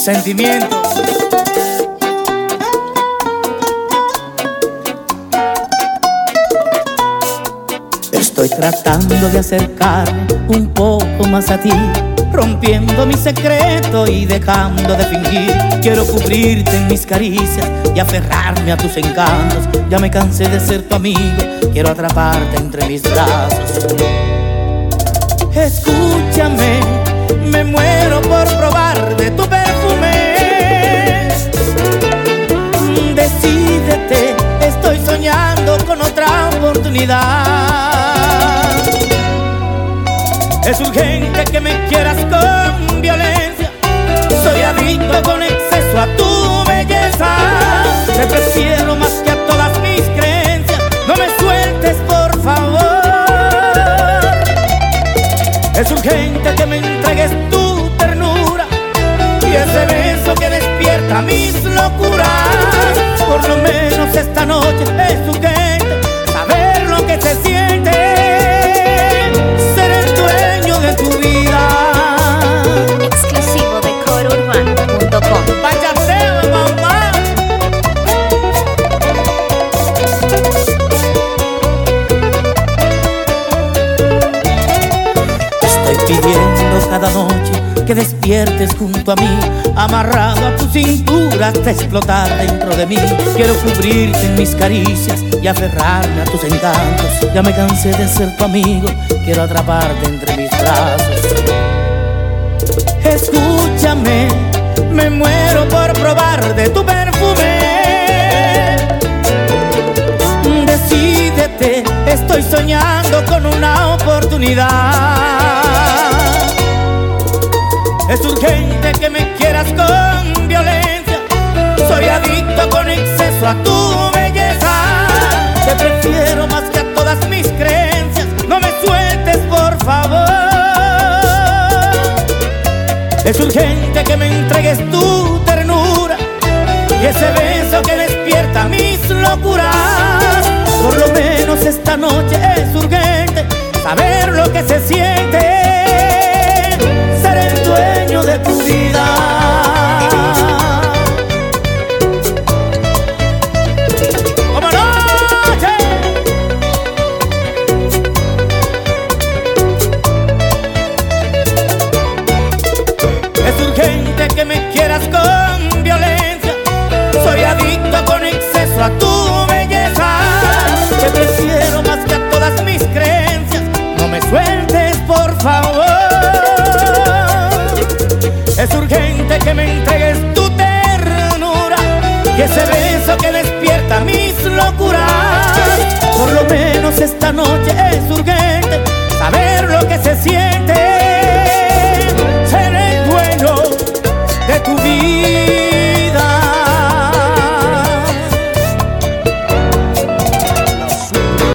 sentimientos. Estoy tratando de acercarme un poco más a ti, rompiendo mi secreto y dejando de fingir. Quiero cubrirte en mis caricias y aferrarme a tus encantos. Ya me cansé de ser tu amigo, quiero atraparte entre mis brazos. Escúchame, me muero por probar de tu perfume. Decídete, estoy soñando con otra oportunidad. Es urgente que me quieras con violencia. Soy adicto con exceso a tu belleza. Te prefiero más que a todas mis creencias. No me sueltes, por favor. Es urgente que me entregues tu ternura y ese beso que despierta mis locuras. Por lo menos esta noche es urgente saber lo que se siente, ser el dueño de tu vida. Exclusivo de corourbano.com. Váyate, mamá. Estoy pidiendo cada noche que despiertes junto a mí, amarrado a tu cintura hasta explotar dentro de mí. Quiero cubrirte en mis caricias y aferrarme a tus encantos. Ya me cansé de ser tu amigo, quiero atraparte entre mis brazos. Escúchame, me muero por probar de tu perfume. Decídete, estoy soñando con una oportunidad. Es urgente que me quieras con violencia. Soy adicto con exceso a tu belleza. Te prefiero más que a todas mis creencias. No me sueltes, por favor. Es urgente que me entregues tu ternura y ese beso que despierta mis locuras. Por lo menos esta noche es urgente saber lo que se siente,